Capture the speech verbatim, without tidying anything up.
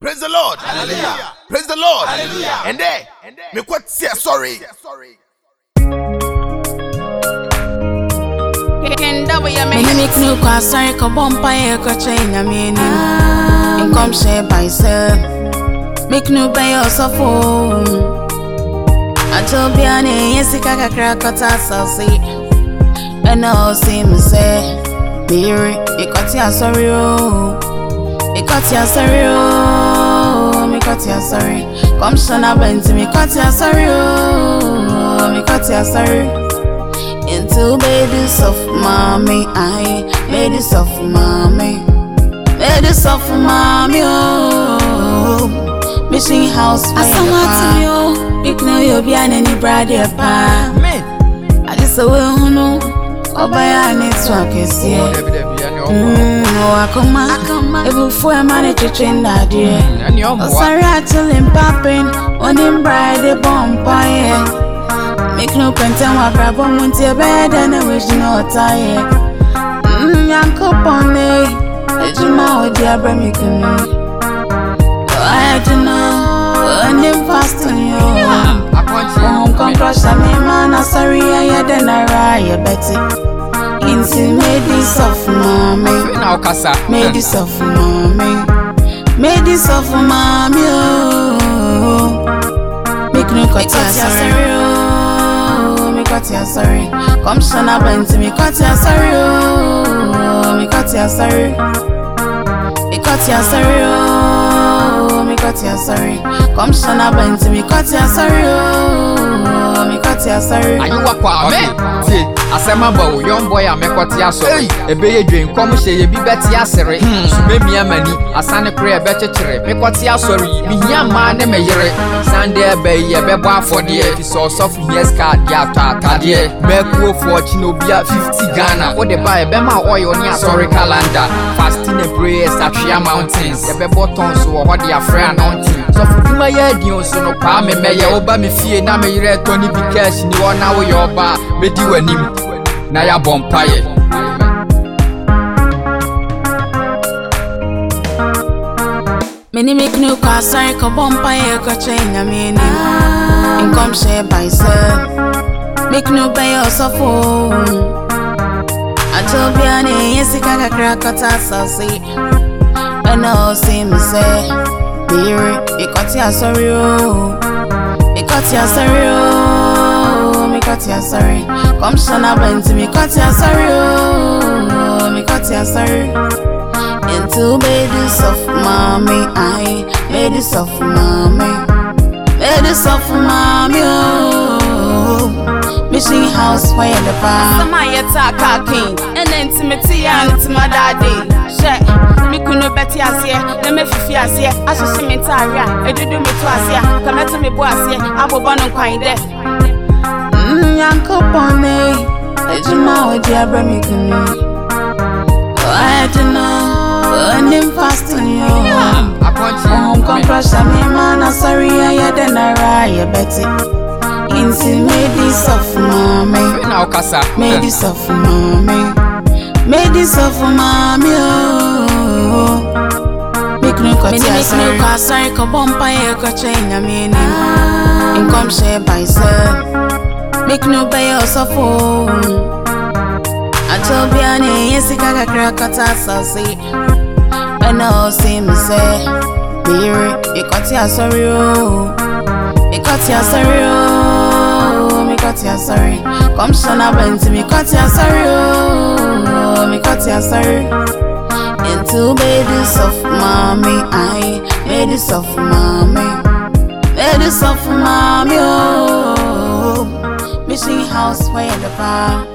Praise the Lord. Hallelujah. Praise the Lord. Hallelujah. And there, me quite say sorry. Me make no cause sorry ko bompa e ko chain na me ni. Income share by sell. Make no buy yourself phone. Until be an yes kaka crack cut saucy. And all see me say, Mary, it got ya sorry oh. It got ya sorry oh. Me got ya sorry. Come son up into me got ya sorry oh. Me got ya sorry. Into baby soft mommy, I made it soft mommy. Made it soft mommy oh. Missing house I somewhat to you. You know you'll be an any brother pa. I just so well know. Oh by a network is here. Mm, no I come on. If you for a man to train that dear. Oh sorry I tell him popping. On him bride the bumper yeah. Make no content wa problem won't your bed and I wish no tie. Mm, young couple me. Ejima o dia bra me kunu. I don't know. And him fast on you. Won't come crush me man. I'm sorry I then I ride Betty. Into made this of mommy. Made this of mommy. Made this of mommy. Oh. Make no cut ya sorry. Oh. Me cut ya sorry. Come son up into me cut ya sorry. Oh. Me cut ya sorry. Me cut ya sorry. Oh. Me cut ya sorry. Come son up into me cut ya sorry. Oh. Me cut ya sorry. Are you a qua? See, I said, my boy, young boy, I make what ya sorry. A bay dream, come say you be better yassere. So maybe a money, a son of prayer better trip. Make what ya sorry. Me young man, a mayor. Sunday bay, a beba for the if you saw soft years card, ya tata, dear. Make wolf watching no be at fifty Ghana. What they buy a bema oil on your sorry calendar. Fasting and prayers at Tria Mountains. The bebotons or what they are friend on. So for my idea, so no palm, may I oba me fear, now may read Tony because you are now your bar, but you and him. Now you're bumpire. Many make no cause sorry ko bompa e ko chain na me ni. Income share by sell. Make no buy yourself phone. Until be an yes kaka crack cut saucy. And all see me say, Mary, it got ya sorry oh. It got ya sorry oh. Me got ya sorry. Come son up into me got ya sorry oh. Me got ya sorry. Into baby soft mommy, I made it soft mommy. Made it soft mommy oh. Missing house where the bar. Some I attack king and intimate and to my daddy. Check. Me kuno beti asie, na me fifi asie, asese me taria, edudu me to asie, come to me bo asie, abobo no kwan de. Mm, yanko pone, ejima o dia bra me kunu. Oh, I don't know, and him fast on you. Home come crush me man, I'm sorry I then I ride Betty. Into made this of mommy. Made this of mommy. Made this of mommy oh. Make no cut ya sorry. Make no cause sorry ko bompa e ko chain na me ni. Income share by sell. Make no buy yourself phone. Until be an yes kaka crack cut saucy. And all see me say, Mary, it cut ya sorry oh. It cut ya sorry oh. Me cut ya sorry. Come son up into me cut ya sorry oh. Me cut ya sorry. Into baby soft mommy, I made it soft mommy. Made it soft mommy oh. Missing house where the bar.